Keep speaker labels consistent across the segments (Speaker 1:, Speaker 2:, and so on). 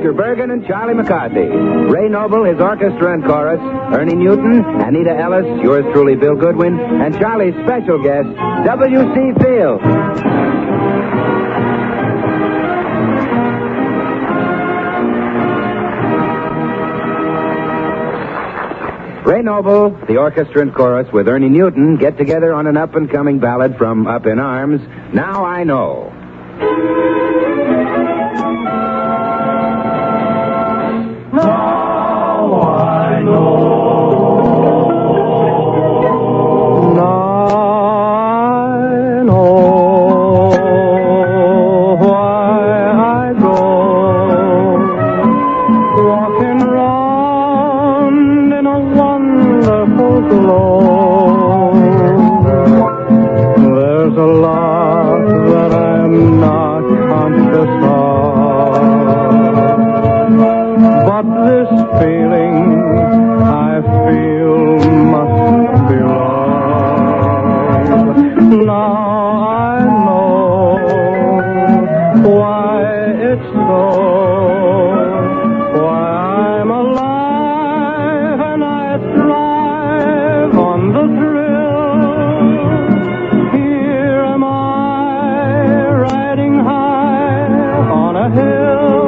Speaker 1: Oscar Bergen and Charlie McCarthy. Ray Noble, his orchestra and chorus. Ernie Newton, Anita Ellis, yours truly, Bill Goodwin, and Charlie's special guest, W.C. Fields. Ray Noble, the orchestra and chorus with Ernie Newton get together on an up-and-coming ballad from Up in Arms, Now I Know.
Speaker 2: Now I know. Now I know why I go walking round in a wonderful glow. There's a lot that I'm not conscious of, but this feeling I feel must belong. Now I know why it's so, why I'm alive and I thrive on the thrill. Here am I riding high on a hill,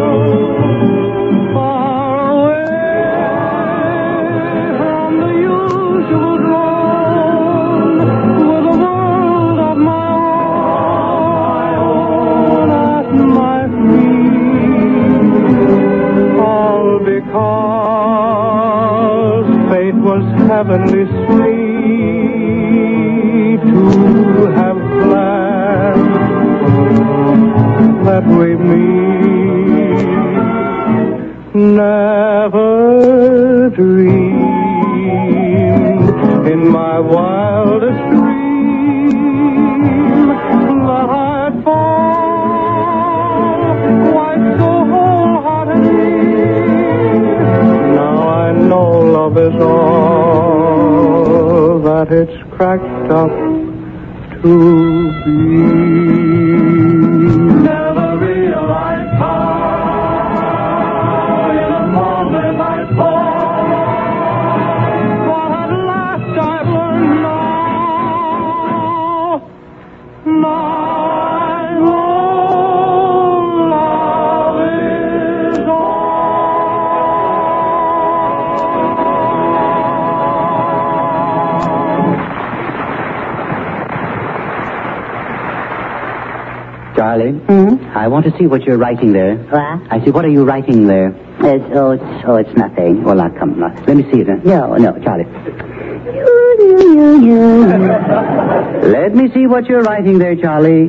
Speaker 2: far away from the usual drone, with a world of my own at my feet. All because fate was heavenly sweet to have planned that we meet. Never dreamed in my wildest dream that I'd fall quite so wholeheartedly. Now I know love is all that it's cracked up to be. Never realized how in a moment I'd fall, but at last I've learned now. Now I know love is all.
Speaker 3: Charlie, I want to see what you're writing there.
Speaker 4: What?
Speaker 3: I see. What are you writing there?
Speaker 4: It's nothing.
Speaker 3: Well, now, come on. Let me see it.
Speaker 4: No,
Speaker 3: Charlie. Let me see what you're writing there, Charlie.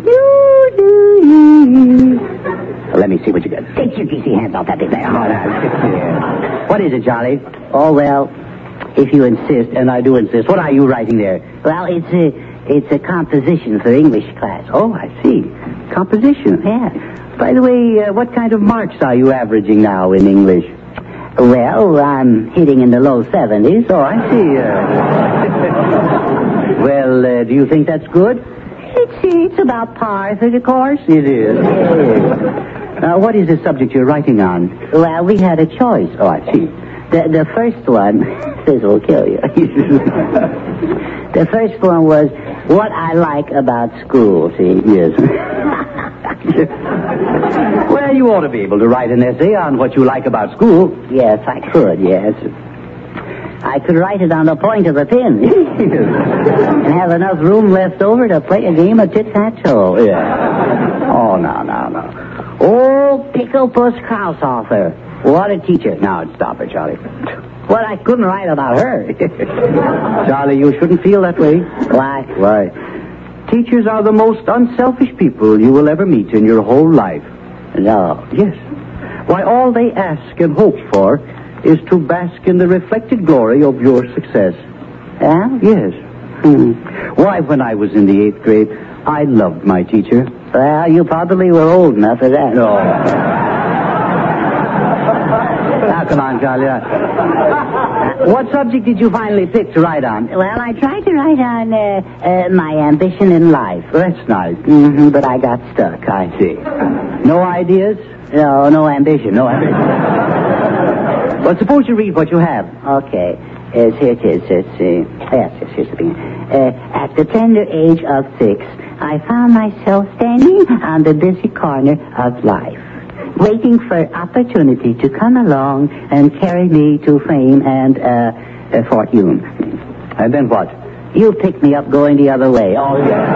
Speaker 3: Let me see what you got.
Speaker 4: Take your greasy hands off that big thing.
Speaker 3: What is it, Charlie?
Speaker 4: Oh, well, if you insist.
Speaker 3: And I do insist. What are you writing there?
Speaker 4: Well, it's a composition for English class.
Speaker 3: Oh, I see. Composition.
Speaker 4: Yeah.
Speaker 3: By the way, what kind of marks are you averaging now in English?
Speaker 4: Well, I'm hitting in the low 70s.
Speaker 3: Oh, I see. Well, do you think that's good?
Speaker 4: It's about par for the course.
Speaker 3: It is. Now, what is the subject you're writing on?
Speaker 4: Well, we had a choice.
Speaker 3: Oh, I see.
Speaker 4: The first one, this will kill you. The first one was what I like about school, see?
Speaker 3: Yes. Well, you ought to be able to write an essay on what you like about school.
Speaker 4: Yes, I could, yes. I could write it on the point of a pin. And have enough room left over to play a game of tit-tat-toe.
Speaker 3: Yeah. Oh, no.
Speaker 4: Oh, Pickle Puss Kraushofer. What a teacher.
Speaker 3: Now, stop it, Charlie.
Speaker 4: Well, I couldn't write about her.
Speaker 3: Charlie, you shouldn't feel that way.
Speaker 4: Why?
Speaker 3: Why? Teachers are the most unselfish people you will ever meet in your whole life.
Speaker 4: No.
Speaker 3: Yes. Why, all they ask and hope for is to bask in the reflected glory of your success.
Speaker 4: Yeah?
Speaker 3: Yes. Why, when I was in the 8th grade, I loved my teacher.
Speaker 4: Well, you probably were old enough for that.
Speaker 3: No. Now, come on, Charlie. What subject did you finally pick to write on?
Speaker 4: Well, I tried to write on my ambition in life.
Speaker 3: That's nice.
Speaker 4: But I got stuck.
Speaker 3: I see. No ideas?
Speaker 4: No ambition.
Speaker 3: No ambition. Well, suppose you read what you have.
Speaker 4: Okay. Here it is. It's, yes, here's the beginning. At the tender age of 6, I found myself standing on the busy corner of life, waiting for opportunity to come along and carry me to fame and fortune.
Speaker 3: And then what?
Speaker 4: You picked me up going the other way.
Speaker 3: Oh, yeah.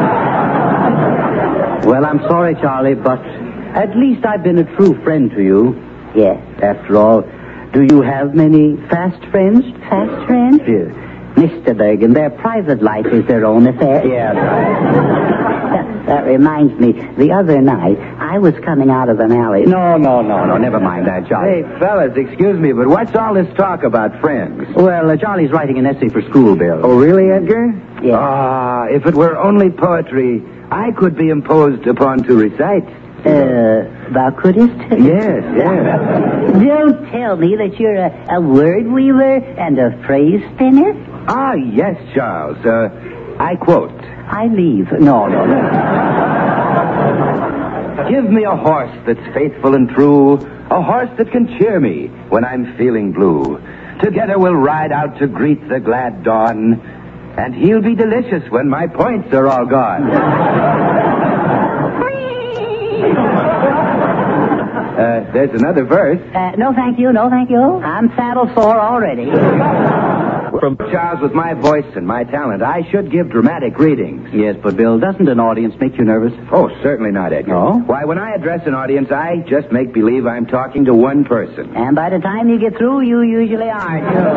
Speaker 3: Well, I'm sorry, Charlie, but at least I've been a true friend to you.
Speaker 4: Yes.
Speaker 3: After all, do you have many fast friends?
Speaker 4: Fast friends?
Speaker 3: Yes.
Speaker 4: Mr. Bergen, their private life is their own affair.
Speaker 3: Yeah.
Speaker 4: That reminds me, the other night, I was coming out of an alley.
Speaker 3: No, never mind that, Charlie.
Speaker 1: Hey, fellas, excuse me, but what's all this talk about friends?
Speaker 3: Well, Charlie's writing an essay for school, Bill.
Speaker 1: Oh, really, Edgar?
Speaker 4: Yes.
Speaker 1: Ah, if it were only poetry, I could be imposed upon to recite.
Speaker 4: Thou couldst?
Speaker 1: Yes.
Speaker 4: Don't tell me that you're a word weaver and a phrase spinner.
Speaker 1: Ah, yes, Charles. I quote.
Speaker 4: I leave.
Speaker 3: No.
Speaker 1: Give me a horse that's faithful and true, a horse that can cheer me when I'm feeling blue. Together we'll ride out to greet the glad dawn, and he'll be delicious when my points are all gone. There's another verse.
Speaker 4: No, thank you. I'm saddle sore already.
Speaker 1: From Charles, with my voice and my talent, I should give dramatic readings.
Speaker 3: Yes, but Bill, doesn't an audience make you nervous?
Speaker 1: Oh, certainly not, Edgar.
Speaker 3: No?
Speaker 1: Why, when I address an audience, I just make believe I'm talking to one person.
Speaker 4: And by the time you get through, you usually are, too.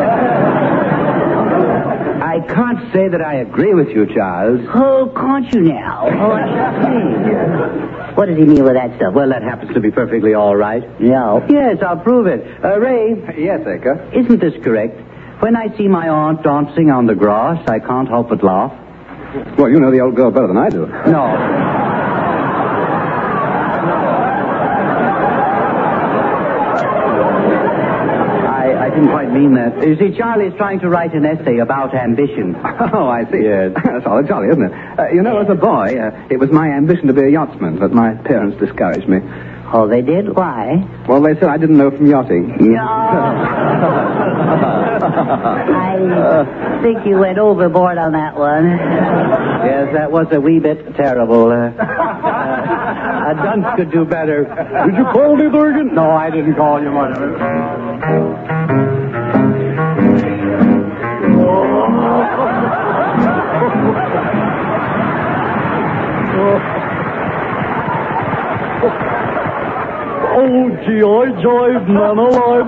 Speaker 1: I can't say that I agree with you, Charles.
Speaker 4: Oh, can't you now? Oh, I see. What does he mean with that stuff?
Speaker 3: Well, that happens to be perfectly all right.
Speaker 4: No.
Speaker 3: Yes, I'll prove it. Ray,
Speaker 1: Yes, Edgar.
Speaker 3: isn't this correct? When I see my aunt dancing on the grass, I can't help but laugh.
Speaker 5: Well, you know the old girl better than I do.
Speaker 3: No. I didn't quite mean that. You see, Charlie's trying to write an essay about ambition.
Speaker 5: Oh, I see.
Speaker 3: Yes.
Speaker 5: That's all jolly, isn't it? You know, as a boy, it was my ambition to be a yachtsman, but my parents discouraged me.
Speaker 4: Oh, they did? Why?
Speaker 5: Well, they said I didn't know from yachting.
Speaker 4: No. I think you went overboard on that one.
Speaker 3: Yes, that was a wee bit terrible. A dunce could do better.
Speaker 5: Did you call me, Bergen?
Speaker 3: No, I didn't call you, Martin.
Speaker 2: Oh, gee, I jive, man alive.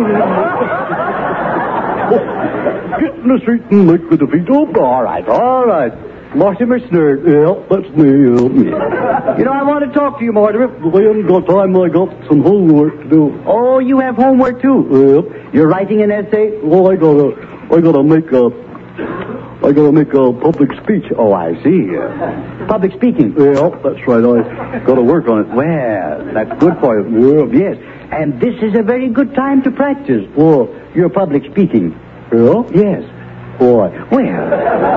Speaker 2: Get in the street and make the feet up.
Speaker 3: All right. Mortimer Snurd.
Speaker 2: Yeah, that's me.
Speaker 3: You know, I want to talk to you, Mortimer.
Speaker 2: I haven't got time. I got some homework to do.
Speaker 3: Oh, you have homework, too?
Speaker 2: Yep.
Speaker 3: You're writing an essay?
Speaker 2: Well, I gotta make a public speech.
Speaker 3: Oh, I see. Public speaking.
Speaker 2: Yeah, that's right. I gotta work on it.
Speaker 3: Well, that's good for you. Yes. And this is a very good time to practice.
Speaker 2: What?
Speaker 3: Your public speaking.
Speaker 2: Yeah?
Speaker 3: Yes.
Speaker 2: Why?
Speaker 3: Well,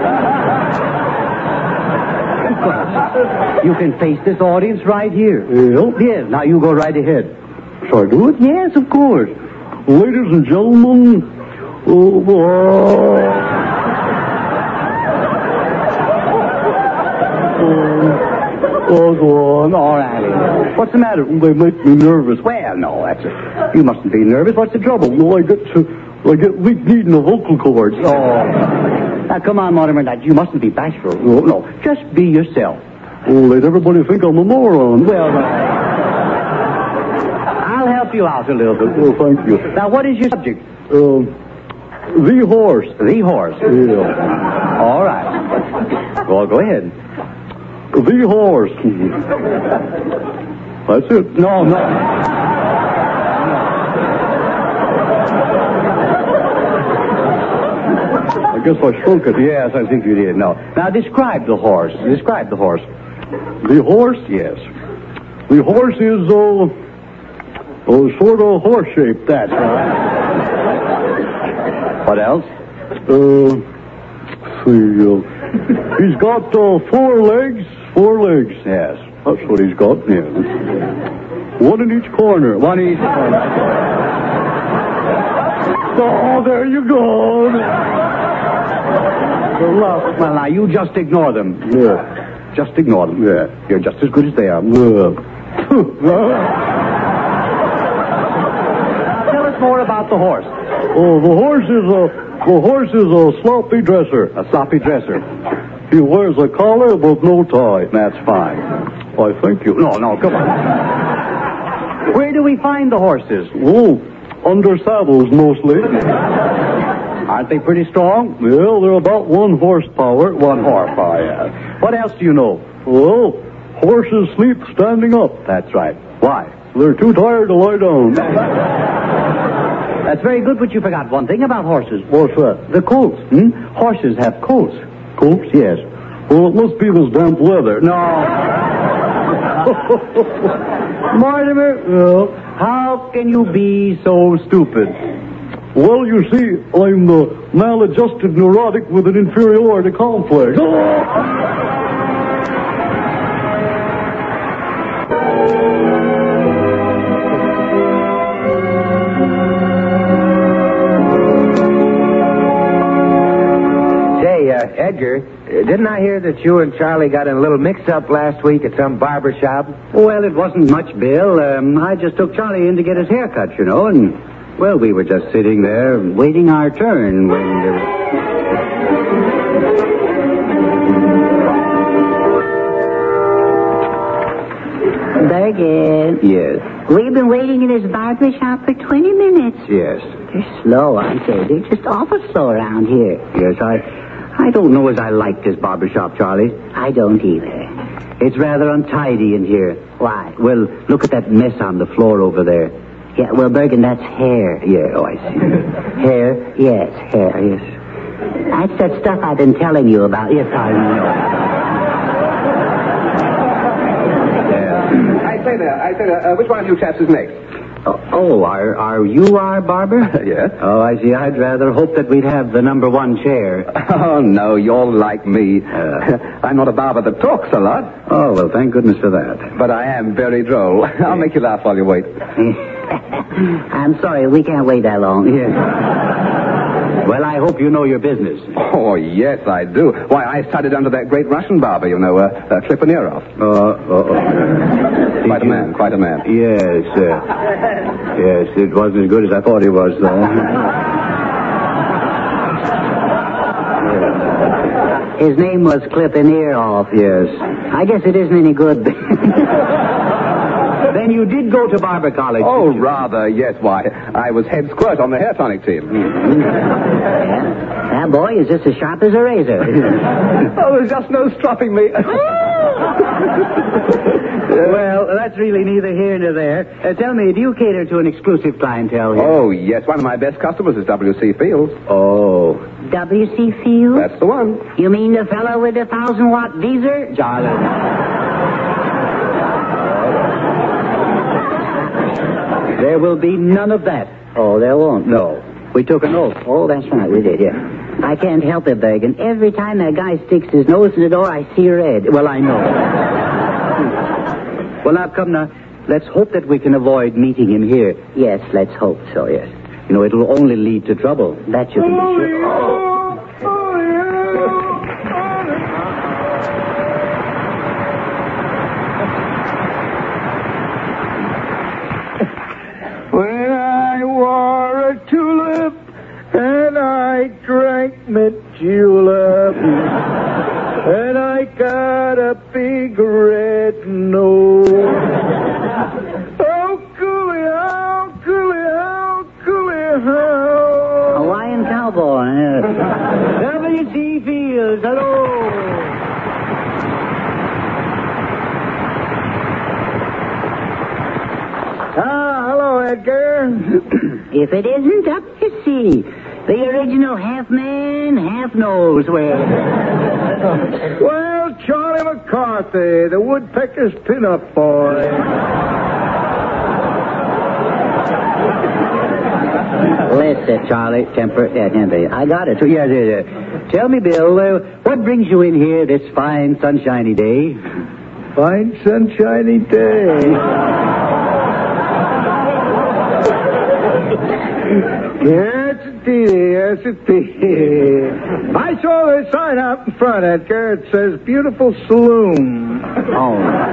Speaker 3: you can face this audience right here.
Speaker 2: Yeah?
Speaker 3: Yes. Now you go right ahead.
Speaker 2: Shall I do it?
Speaker 3: Yes, of course.
Speaker 2: Ladies and gentlemen, oh, go on.
Speaker 3: All right. What's the matter?
Speaker 2: They make me nervous.
Speaker 3: Well, no, that's it. You mustn't be nervous. What's the trouble?
Speaker 2: No, I get weak needing the vocal cords.
Speaker 3: Oh. Now, come on, Mortimer. Now, you mustn't be bashful. No. Just be yourself.
Speaker 2: Oh, let everybody think I'm a moron.
Speaker 3: Well, I'll help you out a little bit.
Speaker 2: Oh, thank you.
Speaker 3: Now, what is your subject?
Speaker 2: The horse.
Speaker 3: The horse.
Speaker 2: Yeah.
Speaker 3: All right. Well, go ahead.
Speaker 2: The horse. That's it.
Speaker 3: No.
Speaker 2: I guess I shrunk it.
Speaker 3: Yes, I think you did. No. Now, describe the horse. Describe the horse.
Speaker 2: The horse?
Speaker 3: Yes.
Speaker 2: The horse is, sort of horse-shaped.
Speaker 3: That's right. What else?
Speaker 2: He's got 4 legs. 4 legs.
Speaker 3: Yes.
Speaker 2: That's what he's got. Yeah. One in each corner.
Speaker 3: One each corner.
Speaker 2: Oh, there you go.
Speaker 3: Well, now, you just ignore them.
Speaker 2: Yeah.
Speaker 3: Just ignore them.
Speaker 2: Yeah.
Speaker 3: You're just as good as they are.
Speaker 2: Yeah.
Speaker 3: Tell us more about the horse.
Speaker 2: Oh, the horse is a sloppy dresser.
Speaker 3: A sloppy dresser.
Speaker 2: He wears a collar but no tie.
Speaker 3: That's fine.
Speaker 2: Why, thank you.
Speaker 3: No, come on. Where do we find the horses?
Speaker 2: Oh, under saddles mostly.
Speaker 3: Aren't they pretty strong?
Speaker 2: Well, they're about 1 horsepower.
Speaker 3: 1 horsepower, yeah. What else do you know?
Speaker 2: Well, horses sleep standing up.
Speaker 3: That's right. Why?
Speaker 2: They're too tired to lie down.
Speaker 3: That's very good, but you forgot one thing about horses.
Speaker 2: What's that?
Speaker 3: The colts. Horses have colts.
Speaker 2: Colts?
Speaker 3: Yes.
Speaker 2: Well, it must be this damp weather.
Speaker 3: No. Mortimer, how can you be so stupid?
Speaker 2: Well, you see, I'm the maladjusted neurotic with an inferiority complex.
Speaker 1: Edgar, didn't I hear that you and Charlie got in a little mix-up last week at some barber shop?
Speaker 3: Well, it wasn't much, Bill. I just took Charlie in to get his hair cut, you know, and, well, we were just sitting there waiting our turn when there was...
Speaker 4: Bergen.
Speaker 3: Yes.
Speaker 4: We've been waiting in this barber shop for 20 minutes.
Speaker 3: Yes.
Speaker 4: They're slow, aren't they? They're just awful slow around here.
Speaker 3: Yes, I don't know as I like this barber shop, Charlie.
Speaker 4: I don't either.
Speaker 3: It's rather untidy in here.
Speaker 4: Why?
Speaker 3: Well, look at that mess on the floor over there.
Speaker 4: Yeah, well, Bergen, that's hair.
Speaker 3: Yeah, oh, I see. Hair?
Speaker 4: Yes, hair.
Speaker 3: Yes.
Speaker 4: That's that stuff I've been telling you about. Yes, I know.
Speaker 5: I say there, which one of you chaps is next?
Speaker 3: Are you our barber?
Speaker 5: Yes.
Speaker 3: Oh, I see. I'd rather hope that we'd have the number 1 chair.
Speaker 5: Oh, no, you're like me. I'm not a barber that talks a lot.
Speaker 3: Oh, well, thank goodness for that.
Speaker 5: But I am very droll. I'll make you laugh while you wait.
Speaker 4: I'm sorry, we can't wait that long.
Speaker 3: Yes. Well, I hope you know your business.
Speaker 5: Oh, yes, I do. Why, I studied under that great Russian barber, you know, Klipanirov. Quite a man.
Speaker 3: Yes, yes, it wasn't as good as I thought he was, though.
Speaker 4: His name was Klipanirov.
Speaker 3: Yes.
Speaker 4: I guess it isn't any good.
Speaker 3: Then you did go to barber college.
Speaker 5: Oh, rather, yes. Why, I was head squirt on the hair tonic team.
Speaker 4: That boy is just as sharp as a razor.
Speaker 5: Oh, there's just no stopping me.
Speaker 3: Well, that's really neither here nor there. Tell me, do you cater to an exclusive clientele here?
Speaker 5: Oh, yes. One of my best customers is W.C. Fields.
Speaker 3: Oh.
Speaker 4: W.C. Fields?
Speaker 5: That's the one.
Speaker 4: You mean the fellow with the 1,000-watt Deezer?
Speaker 3: Charlie. There will be none of that.
Speaker 4: Oh, there won't.
Speaker 3: No. We took an oath.
Speaker 4: Oh, that's right, we did, yeah. I can't help it, Bergen. Every time that guy sticks his nose in the door, I see red.
Speaker 3: Well, I know. Well, now, come now. Let's hope that we can avoid meeting him here.
Speaker 4: Yes, let's hope so, yes.
Speaker 3: You know, it'll only lead to trouble.
Speaker 4: That you can be sure.
Speaker 2: When I wore a tulip and I drank my julep and I got a big red nose. Oh, coolie-ow, coolie-ow, coolie-ow.
Speaker 4: Hawaiian cowboy.
Speaker 3: W.C. Fields, hello.
Speaker 2: Hello, Edgar.
Speaker 4: If it isn't W.C., the original half-man, half-nose.
Speaker 2: Well, Charlie McCarthy, the woodpecker's pin-up boy.
Speaker 3: Listen, Charlie, temper. I got it. Yeah. Tell me, Bill, what brings you in here this fine, sunshiny day?
Speaker 2: Fine, sunshiny day. Yes, indeed. I saw the sign out in front, Edgar. It says beautiful saloon.
Speaker 3: Oh.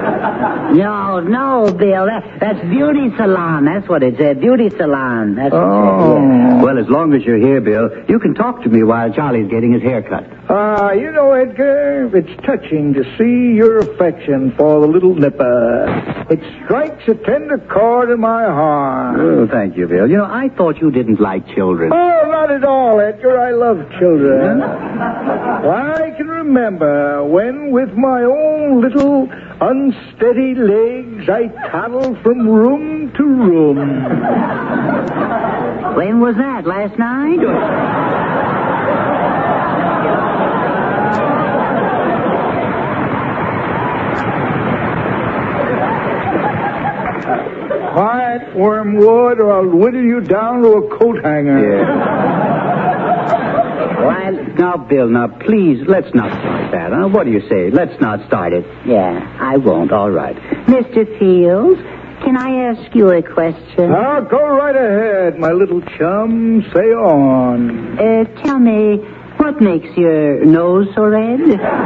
Speaker 3: No, Bill. That's beauty salon. That's what it said. Beauty salon. That's what it said. Yeah. Well, as long as you're here, Bill, you can talk to me while Charlie's getting his hair cut.
Speaker 2: You know, Edgar, it's touching to see your affection for the little nipper. It strikes a tender chord in my heart.
Speaker 3: Oh, thank you, Bill. You know, I thought you didn't like children.
Speaker 2: Oh, not at all, Edgar. I love children. I can remember when, with my own little unsteady legs, I toddled from room to room.
Speaker 4: When was that? Last night?
Speaker 2: Quiet, Wormwood, or I'll whittle you down to a coat hanger.
Speaker 3: Yeah. Well, now, Bill, please, let's not start that, huh? What do you say? Let's not start it.
Speaker 4: Yeah.
Speaker 3: I won't, all right.
Speaker 4: Mr. Fields, can I ask you a question?
Speaker 2: Now, go right ahead, my little chum. Say on.
Speaker 4: Tell me, what makes your nose so red?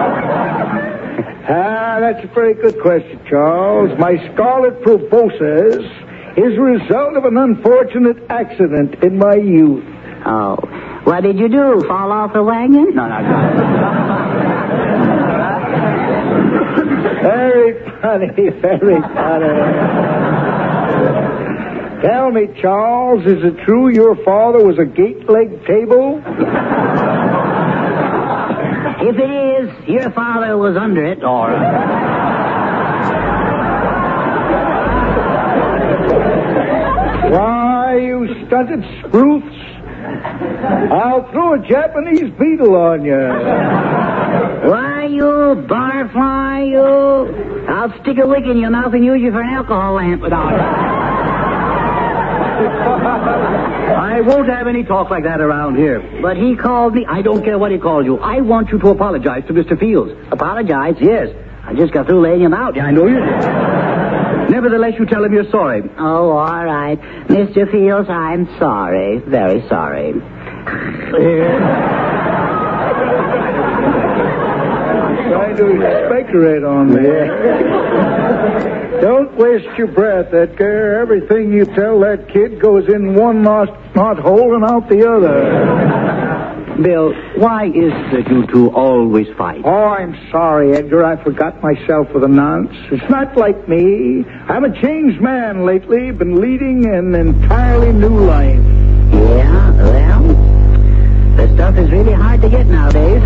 Speaker 2: That's a very good question, Charles. My scarlet proboscis is a result of an unfortunate accident in my youth.
Speaker 4: Oh. What did you do? Fall off the wagon?
Speaker 3: No.
Speaker 2: Very funny, very funny. Tell me, Charles, is it true your father was a gate-leg table?
Speaker 4: If it is, your father was under it, or...
Speaker 2: Why, you stunted spruce. I'll throw a Japanese beetle on you.
Speaker 4: Why, you barfly, you... I'll stick a wick in your mouth and use you for an alcohol lamp without it.
Speaker 3: I won't have any talk like that around here.
Speaker 4: But he called me...
Speaker 3: I don't care what he called you. I want you to apologize to Mr. Fields.
Speaker 4: Apologize?
Speaker 3: Yes.
Speaker 4: I just got through laying him out.
Speaker 3: Yeah, I know you did. Nevertheless, you tell him you're sorry.
Speaker 4: Oh, all right. Mr. Fields, I'm sorry. Very sorry.
Speaker 2: Trying to speculate on me. Don't waste your breath, Edgar. Everything you tell that kid goes in one knot hole and out the other.
Speaker 3: Bill, why is it that you two always fight?
Speaker 2: Oh, I'm sorry, Edgar. I forgot myself for the nonce. It's not like me. I'm a changed man lately. Been leading an entirely new life.
Speaker 4: Yeah, well, the stuff is really hard to get nowadays.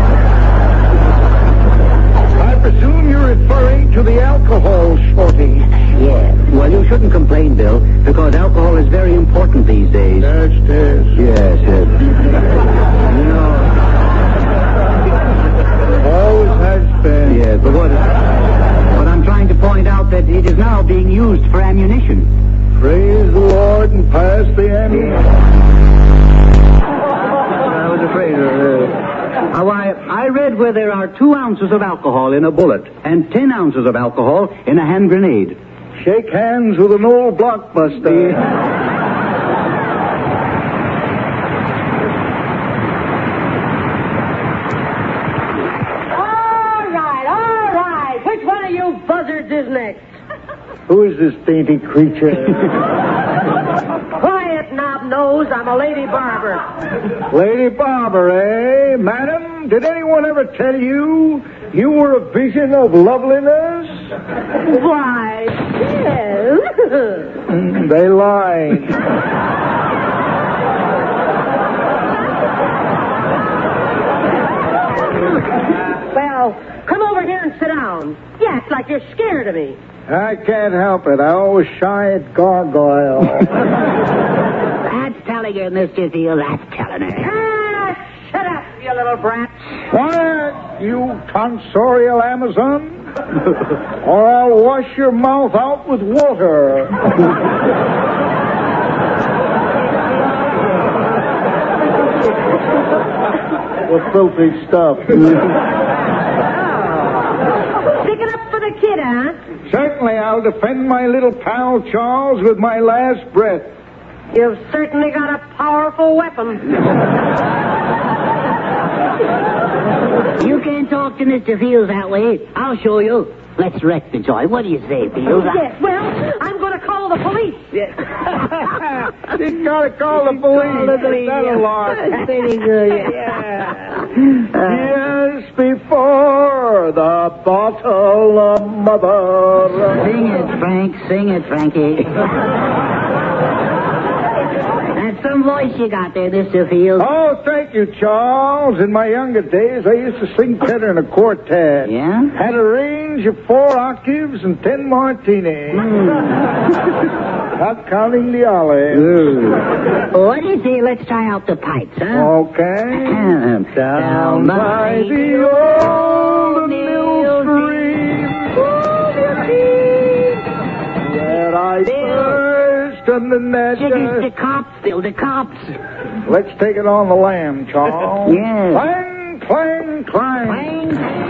Speaker 2: I presume you're referring to the alcohol shortage.
Speaker 4: Yeah.
Speaker 3: Well, you shouldn't complain, Bill, because alcohol is very important these days.
Speaker 2: Yes, it is.
Speaker 3: Yes. You know...
Speaker 2: Always has been.
Speaker 3: Yes, but what I'm trying to point out that it is now being used for ammunition.
Speaker 2: Praise the Lord and pass the ammunition.
Speaker 3: I was afraid of it. I read where there are 2 ounces of alcohol in a bullet and 10 ounces of alcohol in a hand grenade.
Speaker 2: Shake hands with an old blockbuster.
Speaker 6: All right. Which one of you buzzards is next?
Speaker 2: Who is this dainty creature?
Speaker 6: Quiet, knob-nose. I'm a lady barber.
Speaker 2: Lady Barber, eh? Madam, did anyone ever tell you were a vision of loveliness?
Speaker 6: Why, yes.
Speaker 2: They lied.
Speaker 6: Well, come over here and sit down. You act like you're scared of me.
Speaker 2: I can't help it. I always shy at gargoyle.
Speaker 4: That's telling her, Mr. Fields. That's telling her.
Speaker 6: Ah, shut up, you little brat.
Speaker 2: Quiet, you tonsorial Amazon. Or I'll wash your mouth out with water. filthy stuff.
Speaker 6: Sticking up for the kid, huh?
Speaker 2: Certainly, I'll defend my little pal Charles with my last breath.
Speaker 6: You've certainly got a powerful weapon.
Speaker 4: You can't talk to Mr. Fields that way. I'll show you. Let's wreck the joint. What do you say, Fields?
Speaker 6: Yes, well, I'm going to call the police.
Speaker 2: You gotta call the police. Is that a lark?
Speaker 4: Pretty good.
Speaker 2: Years before the bottle of mother.
Speaker 4: Sing it, Frank. Sing it, Frankie. That's some voice you got there, Mr. Fields.
Speaker 2: Oh, thank you, Charles. In my younger days, I used to sing tenor in a quartet.
Speaker 4: Yeah?
Speaker 2: Had a range of 4 octaves and 10 martinis. Not counting the olives.
Speaker 4: What do you say? Let's try out the pipes, huh?
Speaker 2: Okay. Down by the old mill stream, where I first on the
Speaker 4: Chickens, the cops, Phil, the cops.
Speaker 2: Let's take it on the lamb, Charles.
Speaker 4: Yes.
Speaker 2: Clang, clang, clang.
Speaker 4: Clang, clang.